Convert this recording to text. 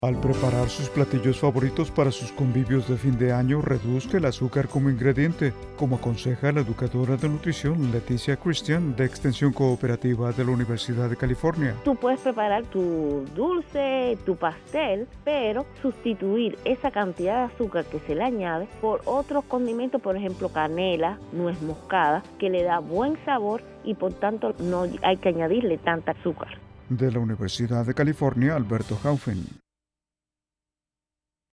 Al preparar sus platillos favoritos para sus convivios de fin de año, reduzca el azúcar como ingrediente, como aconseja la educadora de nutrición Leticia Christian de Extensión Cooperativa de la Universidad de California. Tú puedes preparar tu dulce, tu pastel, pero sustituir esa cantidad de azúcar que se le añade por otros condimentos, por ejemplo canela, nuez moscada, que le da buen sabor y por tanto no hay que añadirle tanta azúcar. De la Universidad de California, Alberto Haufen.